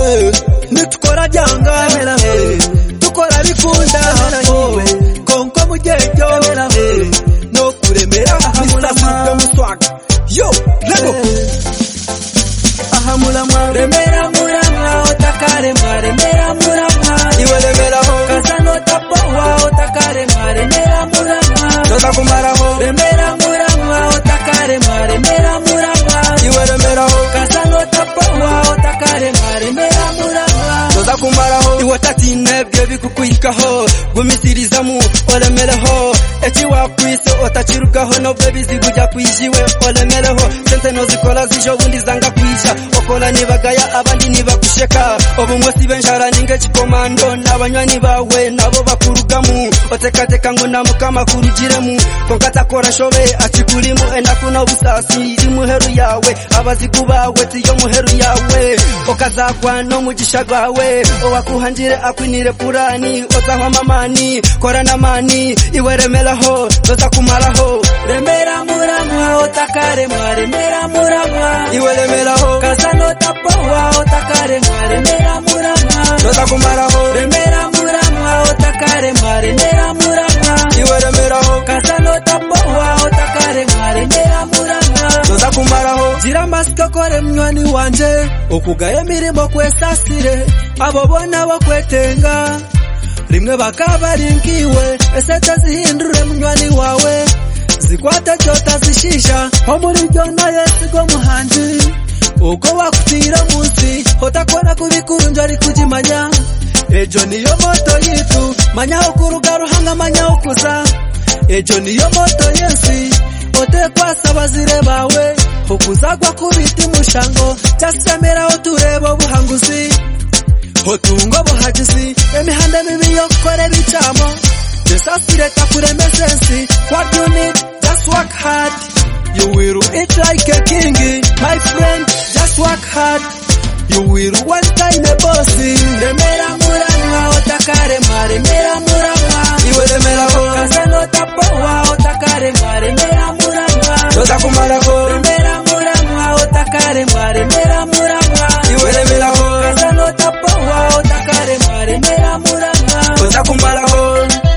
nitukora byanga tukora bikunda konko mugejo no kuremera Mr. Muswaga yo lego ahamula mwa remera murama otakare remera murama iwe remera ho kasano tapowa otakare remera murama toda kumara ho remera murama otakare remera murama iwe remera ho kasano tapowa otakare remera murama toda kumara ho iwe tatine byo bikukuyikaho gumisirizamu olemereho eki wakwise otachirugaho no baby ziguja kwijiwe olemereho sente no zikola zijo bundi zanga kwisha okola nibagaya abandi nibakusheka obumwesi benjara ninge chikomando nabanywanyi bawe nabo bakurugamu otekateka ngo namukama kurugiremu konkata kora shobe achikulimu enda kuna busasi imuheru yawe abazikubawe tiyo muheru yawe okazakwa no mugisha gwawe owakuhanjire akwinire purani ozahwa mamani kora namani iwe remelaho zoza kumaraho remera murama otakare remera murama iwe remelaho kasano tapowa otakare remera murama zoza kumaraho remera murama otakare remera murama iwe remelaho kasano tapowa otakare remera murama zoza kumaraho gira masiko kore mnywani wanje okugaye mirimo kwesasire abo bona bakwetenga rimwe bakabarinkiwe esete zihindure munywani wawe zikwate cyota zishisha ho muri byo naye sigo muhanji uko wakutira munsi hotakona kubikunja ari kujimanya ejo niyo moto yitu manya okuruga ruhanga manya okuza ejo niyo moto yensi otekwa sabazire bawe okuzagwa kubiti mushango cyasemera oturebo buhanguzi hotungo bohagizi emihanda mibi yo kore bicamo desasire takureme sensi what you need just work hard you will eat like a king my friend just work hard you will one time a boss remera murama otakare remera murama iwe remera ho kasano tapowa otakare remera murama toda kumara ho remera murama otakare remera murama iwe remera ho kasano tapowa otakare remera murama toda kumara ho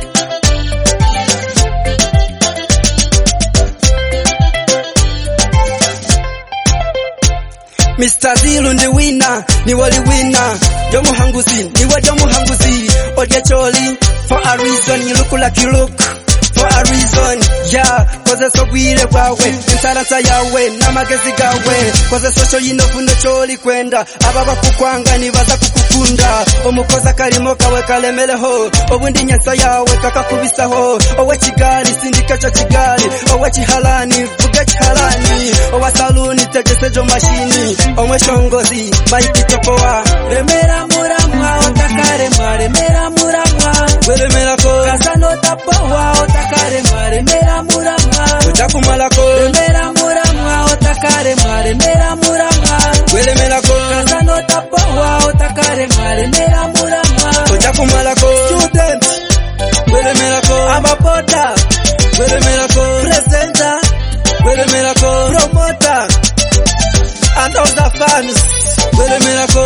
Mr. Zilu ndi winner, ni wali winner. Jomu hanguzi, ni wa jomu hanguzi. Odie choli, for a reason, you look like you look. For a reason, yeah, cause so gwire wawe. Intarasa yawe, na magezi gawe. Cause so show yinofuno choli kwenda. Ababa kukwanga, ni baza kukukunda. Omukoza karimo kawe kalemeleho. Obundi nyasa yawe, kaka kubisaho. Owe chigari, sindika cha chigari. Owe chihalani, vuge chihalani. Owa saluni, tegesejo mashini. Owe shongozi, maiki topoa. Remera murama, otakare remera murama. Remera ko, kasano tapoa, otakare remera murama. Otakumala ko, remera murama, otakare remera murama. Remera ko, kasano tapoa, otakare remera murama. Otakumala ko, student. Remera ko, amapota. Remera ko, presenter. Remera ko, promoter. And all the fans. Remera ko,